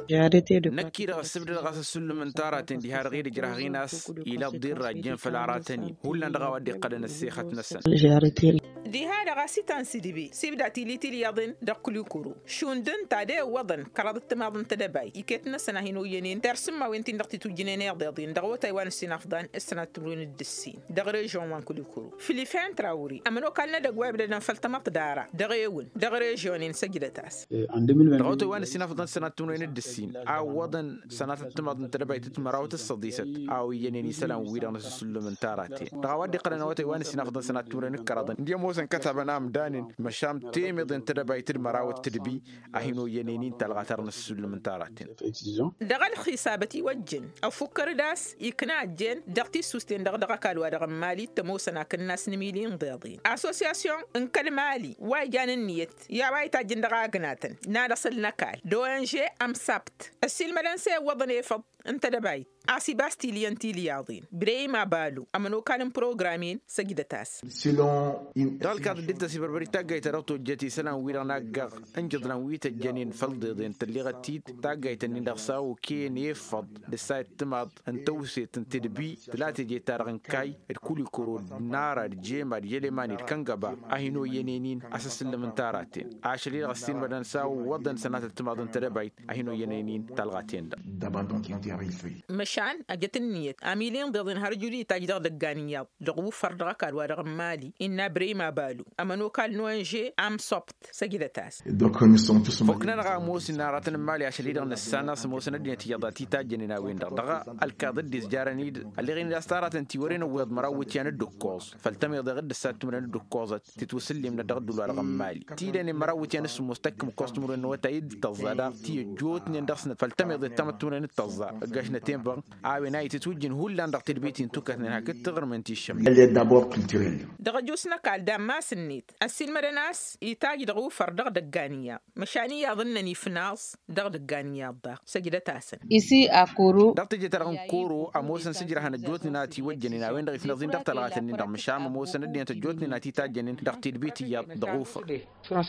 نكيرا السبد غاس السلم من تاراتين دي هار غير جراه غيناس إلى الضير راجين فالعراتني هو اللي نغا ودي قدن السيخة نسن دي هذا غاسي تنسيدبي سيبدا تيلي تيلي يضن دقلو كورو شوندن تادي وضن كرادت تماضن تدباي يكتنا سنة هينو ينين ترسم ما وينتين دقتي تجنين يضيضين دغو تايوان السنافضان السنة تمرون الدسين دغري جون وان كلو كورو فيليفين تراوري أمنو كالنا دقوا بدنا فلتمط دارا دغيون دغري جونين سجدتاس دغو تايوان السنافضان السنة تمرون الدسين أو وضن سنة تماضن تدباي تتمراوت الصديسة أو ينيني سلام ويران السلم من تاراتين دغو ودي قلنا تايوان السنافضان سنة تمرون الكرادن دي موسن كتب نام دانين مشام تيمضن تدباي تتمراوت تدبي أهينو ينينين تلغاترن السلم من تاراتين دغال خيسابتي وجن أو فكر داس يكنا جن دغتي سوستين دغ كالوا دغ مالي تموسنا كناس نميلين ضيضين أسوسياسيون إن كلمالي واجان النيت يا واي تاجن دغ جناتن نادا صلنا كال دوانجي أم سبت السلمدانسي وضني فض انت دبايت عسي باستي لينتي لياضين بري ما بالو أمنو كان بروغرامين سجدتاس دال كاد دلتا سيبربري تاجي تروتو جتي سنة ويرانا جغ انجدنا ويت الجنين فلدين تلغتيت تاجي تنين دغساو كين يفض لسايت تماد انتوسي تنتدبي تلاتي جي تارغن كاي الكل كورو نارا جيما يلماني الكنغبا اهينو ينينين اساس من تاراتين عاشلي غسين بدن ساو وضن سنة التماد انتدبايت اهينو ينينين تلغاتين مشان أجت النية عميلين ضد هرجولي تجدر دقانيات لغو فرد كالوا رغم مالي إن بري ما بالو أمنو كال نوانجي عم صبت سجدتاس فكنا نغا موسى ناراتن مالي عشان يدغن السنة سموسنا الدنيا تيضاتي تاجننا وين دغا الكاضد ديز جارنيد اللي غين داستارات انتي ورينا ويض مراوت يعني الدكوز فالتمي ضغد السات من الدكوزات تتوسلي من الدغد ولا رغم مالي تيدني مراوت يعني سموستكم كوستمر انه تايد تزادا تي جوتني ندخسن فالتمي ضد تمتون التزا قاشنا تيمبر عاوي ناي تتوجن هو اللي عندك تربيتين توكتن هاك تغر من تيشم دغ جوسنا قال دام ما سنيت السين مرناس يتاج دغو فردغ دقانية مشاني أظنني في ناس دغ دقانية ضا سجدت أسن إسي أكورو دغ تجي ترغن كورو أموسن سجرها نجوتني ناتي وجني ناوين دغ في نظين دغ تلغاتني دغ مشام موسن الدين تجوتني ناتي تاجنين دغ تربيتي يا دغوفة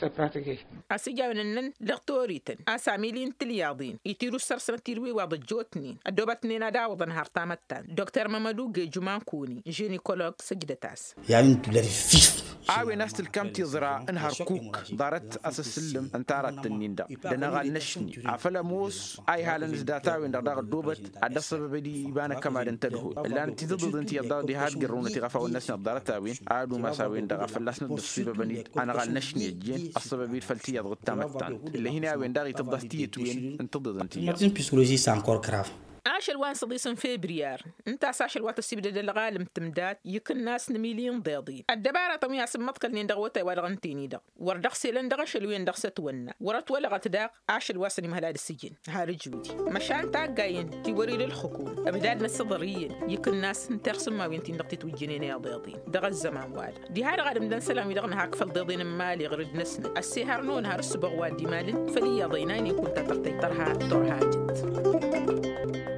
أسجاونن دغ توريتن أساميلين تلياضين يتيرو السرسمة تيروي واض جوتني الدوبتني نادا وضن هارتامتان دكتور مامادو جيجمان كوني جينيكولوج سجدتاس يعني تلرفيف عاوي ناس الكام تزرع انهار كوك دارت اسسلم انتارت النيندا دنا نشني عفلا موس اي حال نزداتاوي دغ دوبت عدا سبب دي يبان كما انتدهو الا انت ضد انت يضا دي هاد قرونتي غفا والناس دارتاوين عادو ما ساوين دغ فلاسنا دسيبه بني انا غال نشني جين السبب فلتي يضغط تامتان اللي هنا وين داغي تضستي توين انت ضد انت مارتين بيسولوجي سي انكور كراف عاشر وان صديس فبراير انت عاشر وقت السبد الغالم تمداد يكن ناس نميلين ضيضين الدبارة طميع سمتك اللي ندغوتا ورغنتيني دغ وردغ سيلن دغ شلوين دغ ستونا ورت ولغت داغ عاشر واسني مهلال السجن هاري جودي مشان تاقاين توري للحكومة ابداد الصدريين يكن ناس نترسم ما وينتين دغ تتوجنين يا ضيضين دغ الزمان وال دي هذا غادم دان سلام يدغن هاك فالضيضين مالي غرد نسنا السيهار نون هار السبغ وادي مالن فلي ضينين كنت ترتي طرها جد